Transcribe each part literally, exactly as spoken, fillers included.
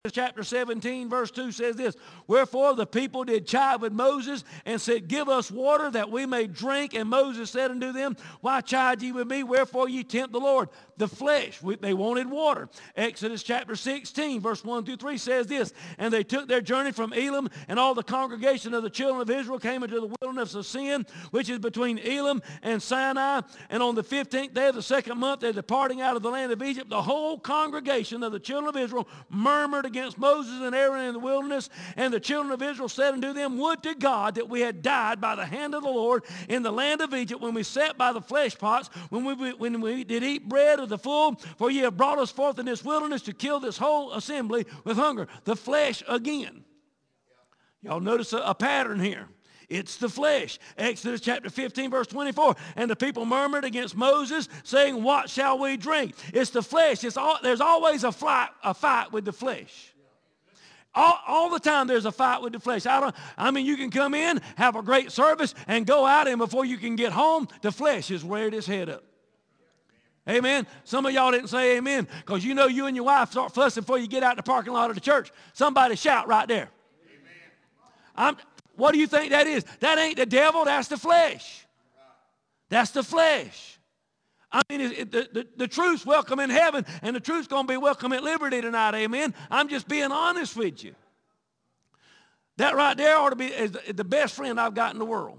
Chapter seventeen, verse two says this, wherefore the people did chide with Moses and said, give us water that we may drink. And Moses said unto them, why chide ye with me? Wherefore ye tempt the Lord? The flesh. They wanted water. Exodus chapter sixteen, verse one through three says this, and they took their journey from Elim, and all the congregation of the children of Israel came into the wilderness of Sin, which is between Elim and Sinai. And on the fifteenth day of the second month, they're departing out of the land of Egypt. The whole congregation of the children of Israel murmured against Moses and Aaron in the wilderness. And the children of Israel said unto them, would to God that we had died by the hand of the Lord in the land of Egypt, when we sat by the flesh pots, when we, when we did eat bread of the full, for ye have brought us forth in this wilderness to kill this whole assembly with hunger. The flesh again. Y'all notice a, a pattern here. It's the flesh. Exodus chapter fifteen, verse twenty-four. And the people murmured against Moses, saying, what shall we drink? It's the flesh. It's all, there's always a fight, a fight with the flesh. All, all the time there's a fight with the flesh. I, don't, I mean, you can come in, have a great service, and go out, and before you can get home, the flesh is reared its head up. Amen. Some of y'all didn't say amen because you know you and your wife start fussing before you get out in the parking lot of the church. Somebody shout right there. I'm, what do you think that is? That ain't the devil. That's the flesh. That's the flesh. I mean, it, it, the, the, the truth's welcome in heaven, and the truth's going to be welcome at liberty tonight. Amen. I'm just being honest with you. That right there ought to be is the, the best friend I've got in the world.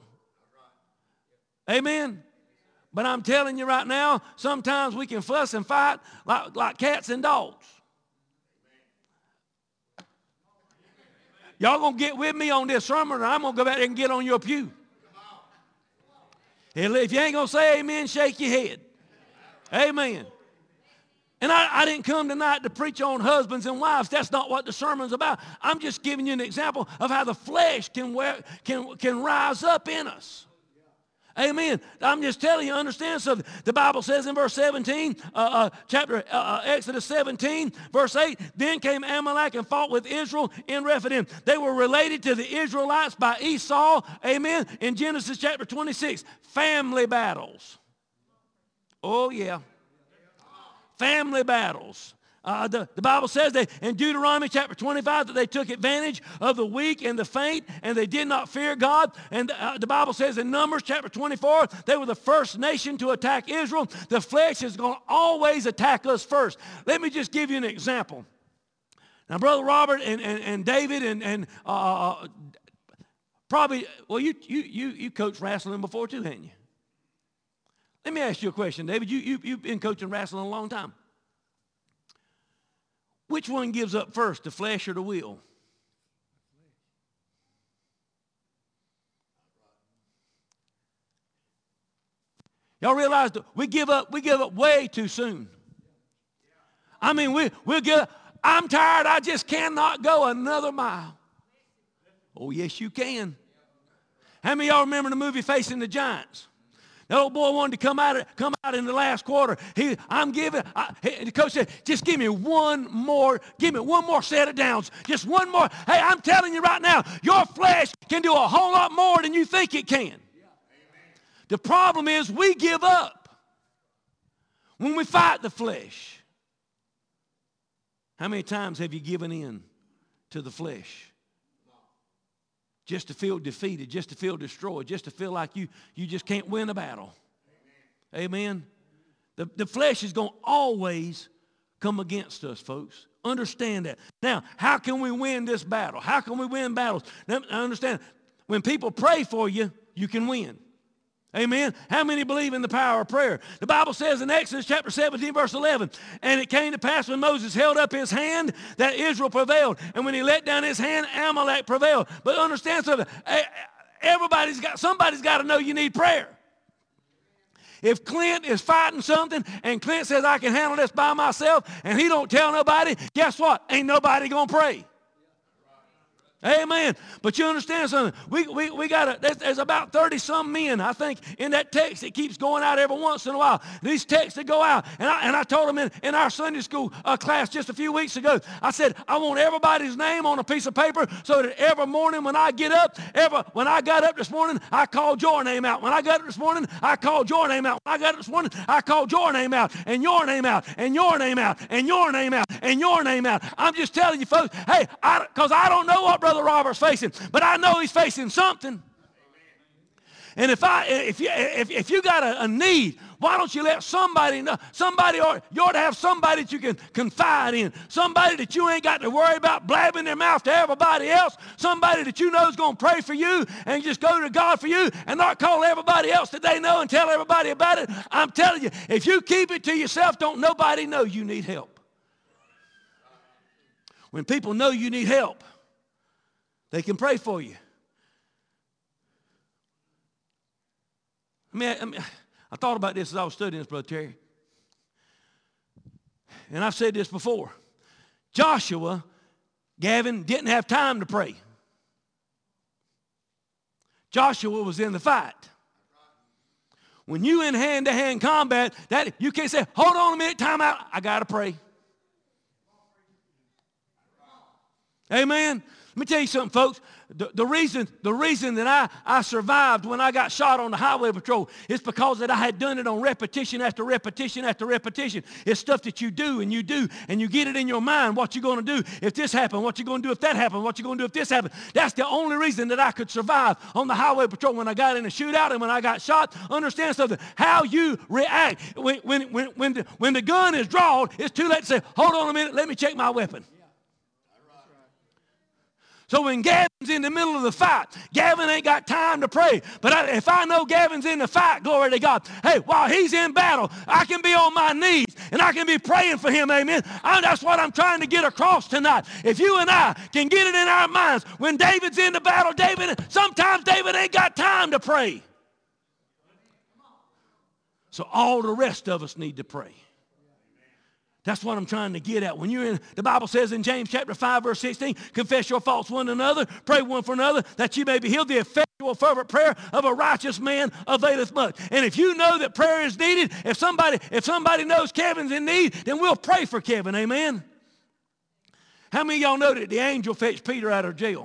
Amen. But I'm telling you right now, sometimes we can fuss and fight like, like cats and dogs. Y'all going to get with me on this sermon, or I'm going to go back there and get on your pew. If you ain't going to say amen, shake your head. Amen. And I, I didn't come tonight to preach on husbands and wives. That's not what the sermon's about. I'm just giving you an example of how the flesh can, wear, can, can rise up in us. Amen. I'm just telling you, understand something. The Bible says in verse seventeen, uh, uh, chapter uh, uh, Exodus seventeen, verse eight, then came Amalek and fought with Israel in Rephidim. They were related to the Israelites by Esau. Amen. In Genesis chapter twenty-six, family battles. Oh, yeah. Family battles. Uh, the, the Bible says that in Deuteronomy chapter twenty-five that they took advantage of the weak and the faint, and they did not fear God. And uh, the Bible says in Numbers chapter twenty-four, they were the first nation to attack Israel. The flesh is going to always attack us first. Let me just give you an example. Now, Brother Robert and, and, and David and, and uh, probably, well, you, you, you, you coached wrestling before too, haven't you? Let me ask you a question, David. You, you, you've been coaching wrestling a long time. Which one gives up first, the flesh or the will? Y'all realize that we give up, we give up way too soon. I mean, we, we'll get, I'm tired, I just cannot go another mile. Oh, yes, you can. How many of y'all remember the movie Facing the Giants? That old boy wanted to come out, come out in the last quarter. He, I'm giving, I, the coach said, just give me one more, give me one more set of downs. Just one more. Hey, I'm telling you right now, your flesh can do a whole lot more than you think it can. Yeah. The problem is we give up when we fight the flesh. How many times have you given in to the flesh? Just to feel defeated, just to feel destroyed, just to feel like you, you just can't win a battle. Amen. Amen. The, the flesh is going to always come against us, folks. Understand that. Now, how can we win this battle? How can we win battles? Now, understand, when people pray for you, you can win. Amen. How many believe in the power of prayer? The Bible says in Exodus chapter seventeen, verse eleven, and it came to pass when Moses held up his hand that Israel prevailed. And when he let down his hand, Amalek prevailed. But understand something. Everybody's got, somebody's got to know you need prayer. If Clint is fighting something and Clint says, I can handle this by myself, and he don't tell nobody, guess what? Ain't nobody going to pray. Amen. But you understand something? We, we, we got a, there's, there's about thirty some men, I think, in that text. It keeps going out every once in a while. These texts that go out. And I, and I told them in, in our Sunday school uh, class just a few weeks ago, I said, I want everybody's name on a piece of paper so that every morning when I get up, every, when I got up this morning, I called your name out. When I got up this morning, I called your name out. When I got up this morning, I called your name out, and your name out, and your name out, and your name out, and your name out. I'm just telling you folks, hey, because I, I don't know what Brother Brother Robert's facing, but I know he's facing something. And if I, if you, if, if you got a, a need, why don't you let somebody know? Somebody, ought, you ought to have somebody that you can confide in. Somebody that you ain't got to worry about blabbing their mouth to everybody else. Somebody that you know is going to pray for you and just go to God for you and not call everybody else that they know and tell everybody about it. I'm telling you, if you keep it to yourself, don't nobody know you need help. When people know you need help, they can pray for you. I mean, I, mean, I thought about this as I was studying this, Brother Terry. And I've said this before. Joshua, Gavin, didn't have time to pray. Joshua was in the fight. When you in hand-to-hand combat, that you can't say, hold on a minute, time out, I got to pray. Amen. Let me tell you something, folks. The, the, reason, the reason that I, I survived when I got shot on the highway patrol is because that I had done it on repetition after repetition after repetition. It's stuff that you do and you do, and you get it in your mind what you're going to do if this happened, what you're going to do if that happened, what you're going to do if this happened. That's the only reason that I could survive on the highway patrol when I got in a shootout and when I got shot. Understand something. How you react. When, when, when, when, the, when the gun is drawn, it's too late to say, hold on a minute, let me check my weapon. So when Gavin's in the middle of the fight, Gavin ain't got time to pray. But I, if I know Gavin's in the fight, glory to God, hey, while he's in battle, I can be on my knees and I can be praying for him, amen. I, that's what I'm trying to get across tonight. If you and I can get it in our minds, when David's in the battle, David, sometimes David ain't got time to pray. So all the rest of us need to pray. That's what I'm trying to get at. When you're in, the Bible says in James chapter five, verse sixteen, confess your faults one to another, pray one for another, that you may be healed. The effectual fervent prayer of a righteous man availeth much. And if you know that prayer is needed, if somebody, if somebody knows Kevin's in need, then we'll pray for Kevin, amen? How many of y'all know that the angel fetched Peter out of jail?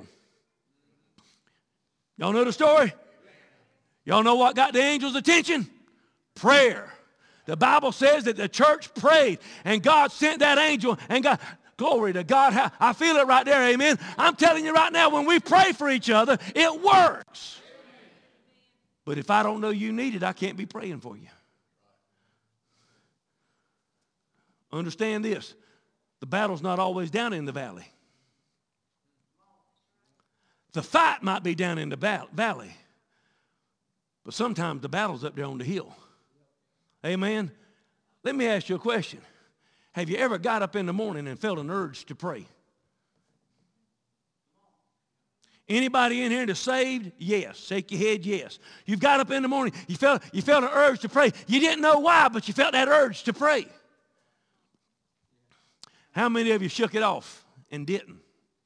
Y'all know the story? Y'all know what got the angel's attention? Prayer. The Bible says that the church prayed and God sent that angel and God, glory to God. I feel it right there, amen. I'm telling you right now, when we pray for each other, it works. But if I don't know you need it, I can't be praying for you. Understand this. The battle's not always down in the valley. The fight might be down in the valley, but sometimes the battle's up there on the hill. Amen. Let me ask you a question. Have you ever got up in the morning and felt an urge to pray? Anybody in here that's saved? Yes. Shake your head, yes. You've got up in the morning, you felt, you felt an urge to pray. You didn't know why, but you felt that urge to pray. How many of you shook it off and didn't?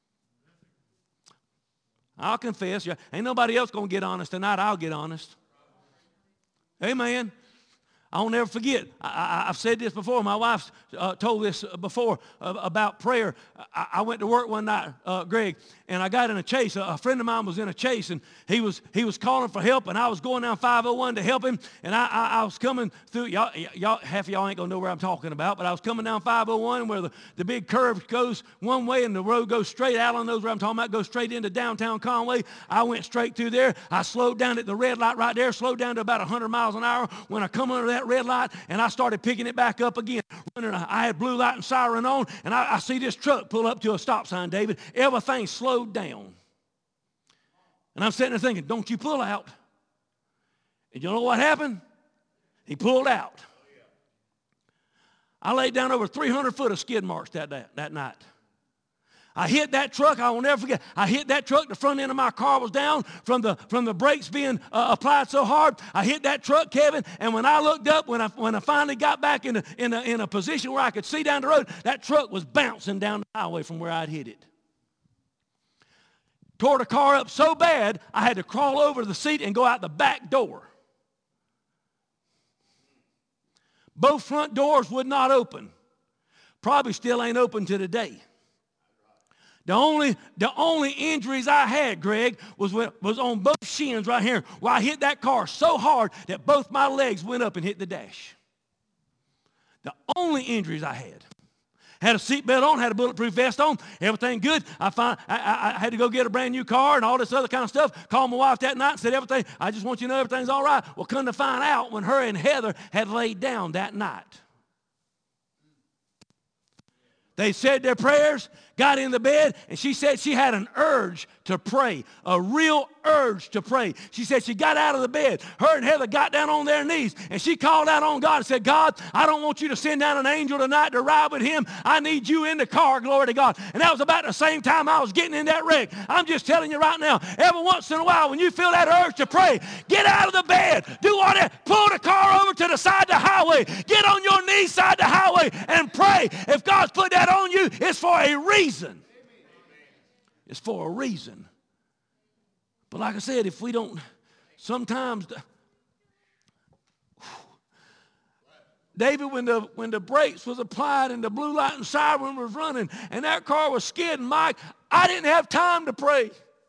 I'll confess. Ain't nobody else going to get honest tonight. I'll get honest. Amen. I'll never forget. I, I, I've said this before. My wife uh, told this before uh, about prayer. I, I went to work one night, uh, Greg, and I got in a chase. A, a friend of mine was in a chase, and he was he was calling for help, and I was going down five oh one to help him. And I, I, I was coming through. Y'all, y'all, half of y'all ain't gonna know where I'm talking about, but I was coming down five oh one where the, the big curve goes one way and the road goes straight. Alan knows where I'm talking about. Goes straight into downtown Conway. I went straight through there. I slowed down at the red light right there. Slowed down to about one hundred miles an hour. When I come under that red light, and I started picking it back up again. I had blue light and siren on, and I, I see this truck pull up to a stop sign, David. Everything slowed down. And I'm sitting there thinking, don't you pull out. And you know what happened? He pulled out. I laid down over three hundred foot of skid marks that, that, that night. I hit that truck. I will never forget. I hit that truck. The front end of my car was down from the from the brakes being uh, applied so hard. I hit that truck, Kevin. And when I looked up, when I when I finally got back in a, in a, in a position where I could see down the road, that truck was bouncing down the highway from where I'd hit it. tore the car up so bad, I had to crawl over the seat and go out the back door. Both front doors would not open. Probably still ain't open to today. The only, the only injuries I had, Greg, was, when, was on both shins right here, where I hit that car so hard that both my legs went up and hit the dash. The only injuries I had. Had a seatbelt on, had a bulletproof vest on, everything good. I, find, I, I, I had to go get a brand new car and all this other kind of stuff. Called my wife that night and said, everything, I just want you to know everything's all right. Well, come to find out, when her and Heather had laid down that night, they said their prayers, got in the bed, and she said she had an urge to pray, a real urge to pray. She said she got out of the bed. Her and Heather got down on their knees, and she called out on God and said, God, I don't want you to send down an angel tonight to ride with him. I need you in the car, glory to God. And that was about the same time I was getting in that wreck. I'm just telling you right now, every once in a while when you feel that urge to pray, get out of the bed, do whatever, pull the car over to the side of the highway, get on your knees side of the highway and pray. If God's put that on you, it's for a reason. It's for a reason. But like I said, if we don't, sometimes, the, David, when the when the brakes was applied and the blue light and siren was running and that car was skidding, Mike, I didn't have time to pray.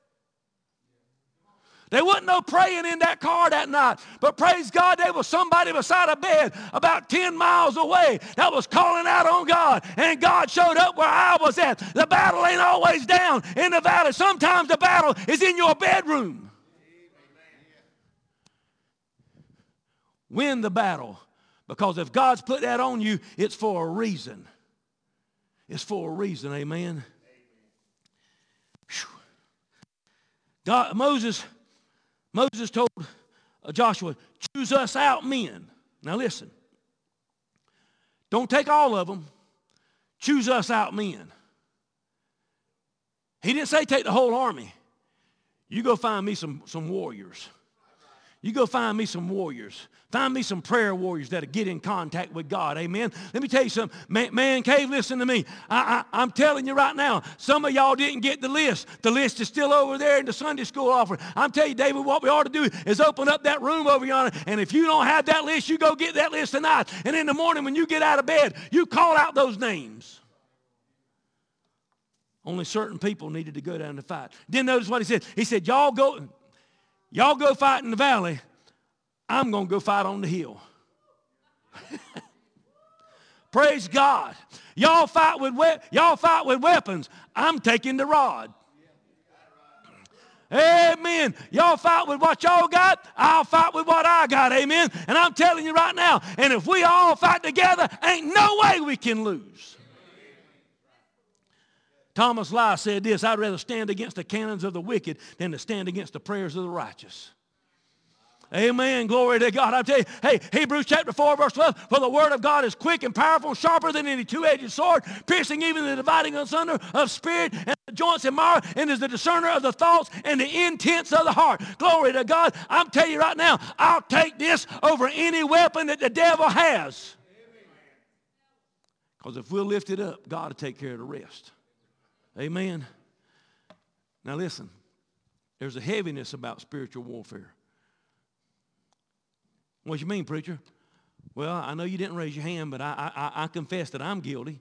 There wasn't no praying in that car that night. But praise God, there was somebody beside a bed about ten miles away that was calling out on God. And God showed up where I was at. The battle ain't always down in the valley. Sometimes the battle is in your bedroom. Win the battle. Because if God's put that on you, it's for a reason. It's for a reason, amen. Whew. God, Moses... Moses told Joshua, choose us out men. Now listen, don't take all of them. Choose us out men. He didn't say take the whole army. You go find me some, some warriors. You go find me some warriors. Find me some prayer warriors that'll get in contact with God. Amen. Let me tell you something. Man, man Cave, listen to me. I, I, I'm telling you right now, some of y'all didn't get the list. The list is still over there in the Sunday school offering. I'm telling you, David, what we ought to do is open up that room over yonder, and if you don't have that list, you go get that list tonight. And in the morning when you get out of bed, you call out those names. Only certain people needed to go down to fight. Didn't notice what he said. He said, y'all go, y'all go fight in the valley. I'm going to go fight on the hill. Praise God. Y'all fight with we- y'all fight with weapons. I'm taking the rod. Amen. Y'all fight with what y'all got. I'll fight with what I got. Amen. And I'm telling you right now, and if we all fight together, ain't no way we can lose. Thomas Lye said this, I'd rather stand against the cannons of the wicked than to stand against the prayers of the righteous. Amen. Glory to God. I tell you, hey, Hebrews chapter four, verse twelve, for the word of God is quick and powerful, sharper than any two-edged sword, piercing even the dividing asunder of spirit and the joints and marrow, and is the discerner of the thoughts and the intents of the heart. Glory to God. I'm telling you right now, I'll take this over any weapon that the devil has. Because if we'll lift it up, God will take care of the rest. Amen. Now listen, there's a heaviness about spiritual warfare. What you mean, preacher? Well, I know you didn't raise your hand, but I, I, I confess that I'm guilty.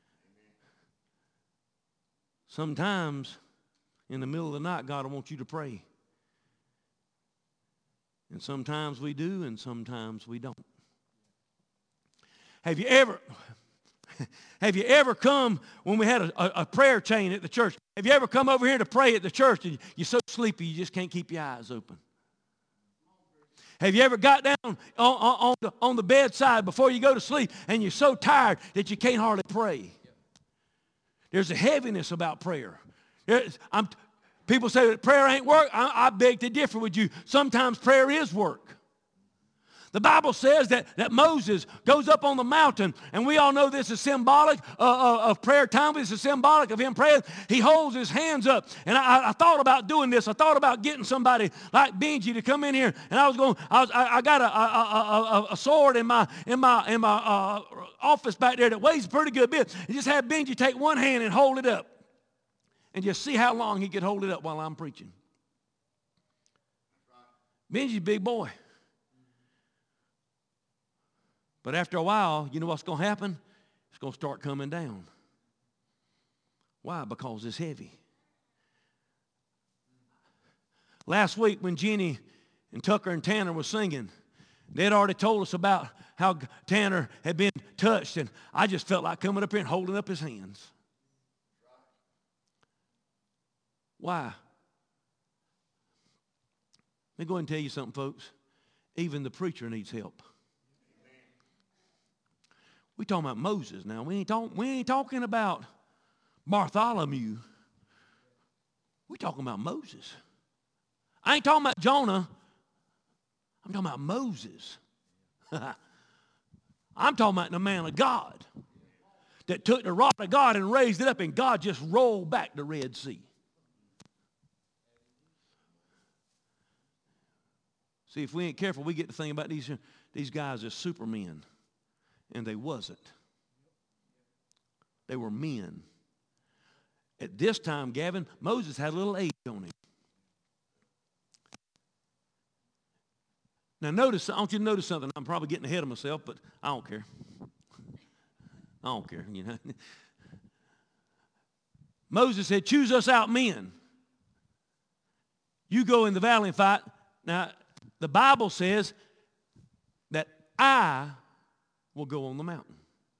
Sometimes in the middle of the night, God will want you to pray. And sometimes we do, and sometimes we don't. Have you ever, have you ever come when we had a, a, a prayer chain at the church? Have you ever come over here to pray at the church and you're so sleepy you just can't keep your eyes open? Have you ever got down on, on, on, the, on the bedside before you go to sleep and you're so tired that you can't hardly pray? There's a heaviness about prayer. I'm, people say that prayer ain't work. I, I beg to differ with you. Sometimes prayer is work. The Bible says that, that Moses goes up on the mountain, and we all know this is symbolic uh, uh, of prayer time. This is symbolic of him praying. He holds his hands up, and I, I thought about doing this. I thought about getting somebody like Benji to come in here, and I was going. I, was, I, I got a, a, a, a sword in my in my in my uh, office back there that weighs a pretty good bit. And just have Benji take one hand and hold it up. and just see how long he could hold it up while I'm preaching. Benji's a big boy. But after a while, you know what's going to happen? It's going to start coming down. Why? Because it's heavy. Last week when Jenny and Tucker and Tanner were singing, they had already told us about how Tanner had been touched, and I just felt like coming up here and holding up his hands. Why? Let me go ahead and tell you something, folks. Even the preacher needs help. We're talking about Moses now. We ain't, talk, we ain't talking about Bartholomew. We're talking about Moses. I ain't talking about Jonah. I'm talking about Moses. I'm talking about the man of God that took the rod of God and raised it up, and God just rolled back the Red Sea. See, if we ain't careful, we get to think about these, these guys as supermen. And they wasn't. They were men. At this time, Gavin, Moses had a little age on him. Now notice, I want you to notice something. I'm probably getting ahead of myself, but I don't care. I don't care, you know. Moses said, choose us out men. You go in the valley and fight. Now, the Bible says that I will go on the mountain.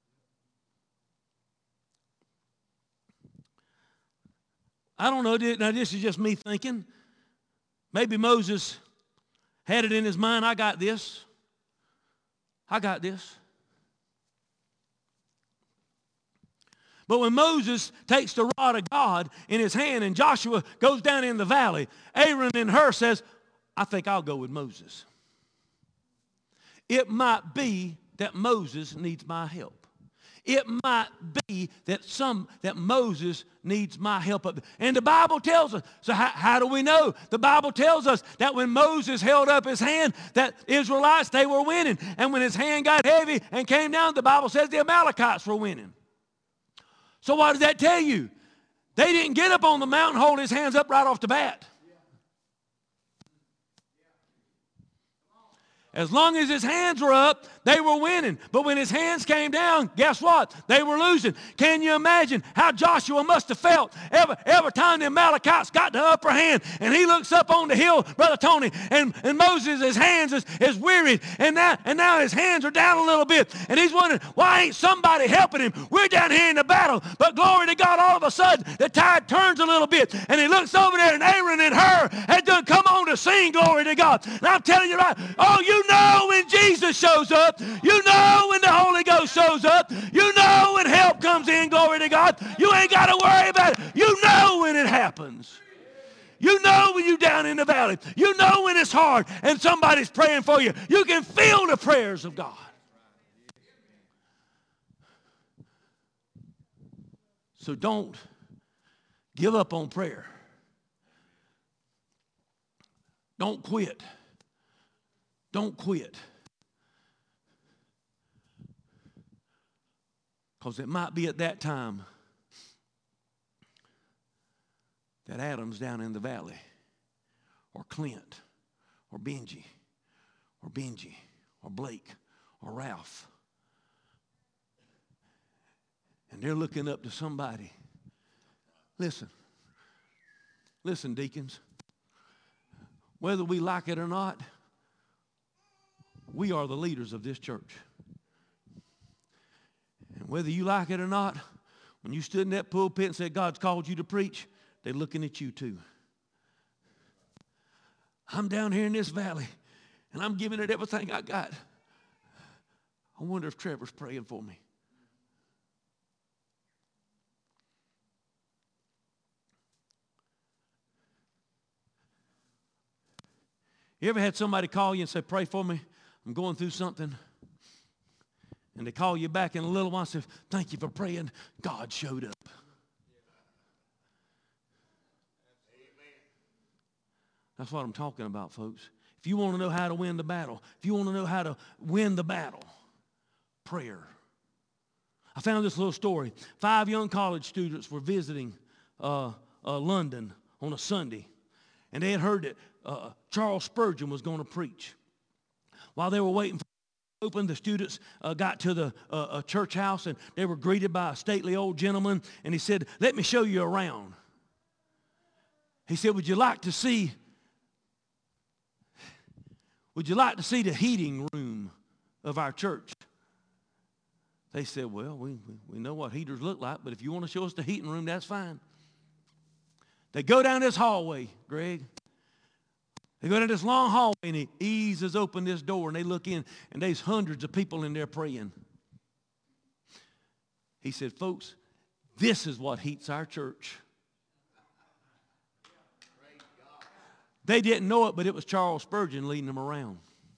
I don't know. Now, this is just me thinking. Maybe Moses had it in his mind, I got this. I got this. But when Moses takes the rod of God in his hand and Joshua goes down in the valley, Aaron and Hur says, I think I'll go with Moses. It might be that Moses needs my help. It might be that some that Moses needs my help. And the Bible tells us. So how, how do we know? The Bible tells us that when Moses held up his hand, that Israelites, they were winning. And when his hand got heavy and came down, the Bible says the Amalekites were winning. So what does that tell you? They didn't get up on the mountain and hold his hands up right off the bat. As long as his hands were up, they were winning. But when his hands came down, guess what? They were losing. Can you imagine how Joshua must have felt every, every time the Amalekites got the upper hand and he looks up on the hill, Brother Tony, and, and Moses, his hands is, is wearied, and now, and now his hands are down a little bit, and he's wondering, why ain't somebody helping him? We're down here in the battle, but glory to God, all of a sudden, the tide turns a little bit, and he looks over there, and Aaron and Hur had done come on to sing, glory to God. And I'm telling you right, oh, you know when Jesus shows up, you know when the Holy Ghost shows up, you know when help comes in, glory to God. You ain't got to worry about it. You know when it happens. You know when you're down in the valley. You know when it's hard and somebody's praying for you. You can feel the prayers of God. So don't give up on prayer. Don't quit. Don't quit. Because it might be at that time that Adam's down in the valley, or Clint, or Benji, or Benji, or Blake, or Ralph. And they're looking up to somebody. Listen. Listen, deacons. Whether we like it or not, we are the leaders of this church. And whether you like it or not, when you stood in that pulpit and said, God's called you to preach, they're looking at you too. I'm down here in this valley, and I'm giving it everything I got. I wonder if Trevor's praying for me. You ever had somebody call you and say, pray for me? I'm going through something. And they call you back in a little while and say, thank you for praying. God showed up. That's what I'm talking about, folks. If you want to know how to win the battle, if you want to know how to win the battle, prayer. I found this little story. Five young college students were visiting uh, uh, London on a Sunday, and they had heard that uh, Charles Spurgeon was going to preach. While they were waiting for it to open, the students uh, got to the uh, uh, church house, and they were greeted by a stately old gentleman, and he said, "Let me show you around." He said, "Would you like to see, would you like to see the heating room of our church?" They said, "Well, we, we know what heaters look like, but if you want to show us the heating room, that's fine." They go down this hallway, Greg. They go down this long hallway, and he eases open this door, and they look in, and there's hundreds of people in there praying. He said, "Folks, this is what heats our church." They didn't know it, but it was Charles Spurgeon leading them around.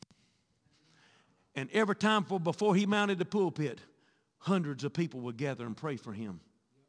And every time for, before he mounted the pulpit, hundreds of people would gather and pray for him.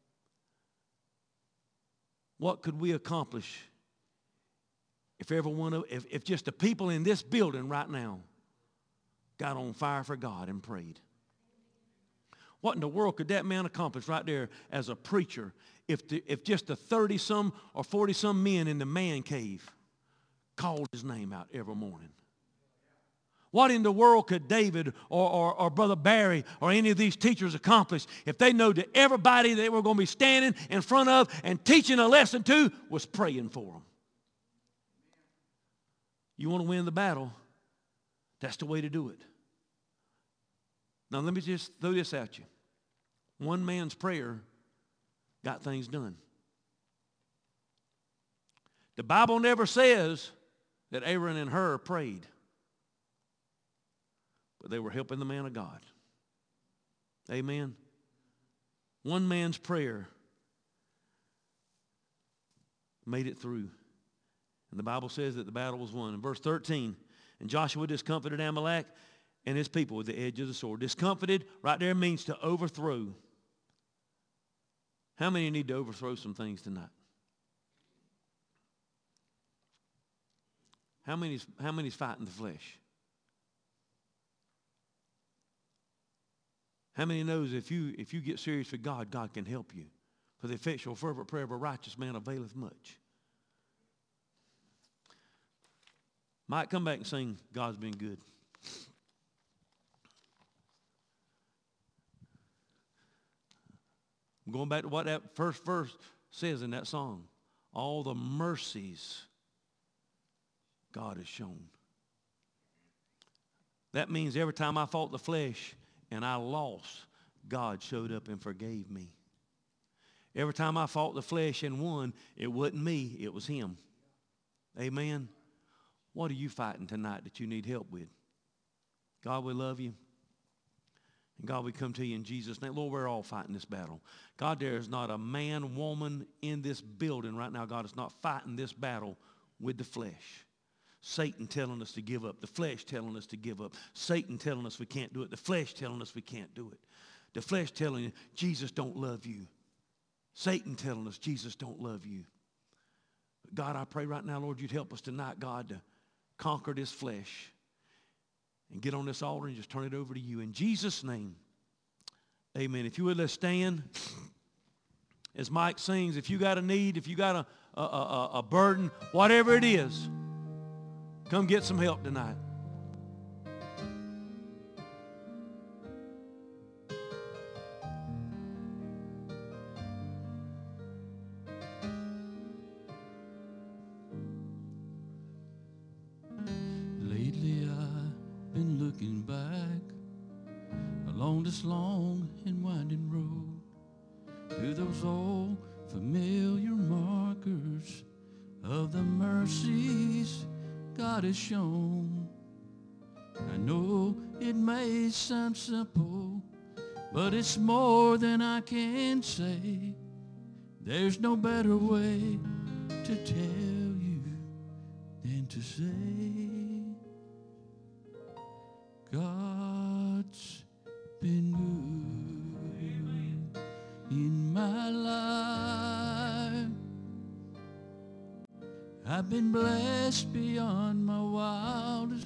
What could we accomplish if everyone, if, if just the people in this building right now got on fire for God and prayed? What in the world could that man accomplish right there as a preacher if, the, if just the thirty-some or forty-some men in the man cave called his name out every morning? What in the world could David or, or, or Brother Barry or any of these teachers accomplish if they know that everybody they were going to be standing in front of and teaching a lesson to was praying for them? You want to win the battle, that's the way to do it. Now let me just throw this at you. One man's prayer got things done. The Bible never says that Aaron and Hur prayed, but they were helping the man of God. Amen. One man's prayer made it through. And the Bible says that the battle was won. In verse thirteen, and Joshua discomfited Amalek and his people with the edge of the sword. Discomfited right there means to overthrow. How many need to overthrow some things tonight? How many's, how many's fighting the flesh? How many knows if you if you get serious with God, God can help you? For the effectual fervent prayer of a righteous man availeth much. Mike, come back and sing God's Been Good. I'm going back to what that first verse says in that song. All the mercies God has shown. That means every time I fought the flesh and I lost, God showed up and forgave me. Every time I fought the flesh and won, it wasn't me, it was him. Amen. What are you fighting tonight that you need help with? God, we love you. And God, we come to you in Jesus' name. Lord, we're all fighting this battle. God, there is not a man, woman in this building right now, God, is not fighting this battle with the flesh. Satan telling us to give up. The flesh telling us to give up. Satan telling us we can't do it. The flesh telling us we can't do it. The flesh telling you, Jesus don't love you. Satan telling us, Jesus don't love you. But God, I pray right now, Lord, you'd help us tonight, God, to conquer this flesh and get on this altar and just turn it over to you. In Jesus' name, amen. If you would, let's stand. As Mike sings, if you got a need, if you got a, a, a, a burden, whatever it is, come get some help tonight. Lately I've been looking back along this long and winding road to those old familiar markers of the mercies God has shown. I know it may sound simple, but it's more than I can say. There's no better way to tell you than to say God's been good in my life. I've been blessed beyond my wildest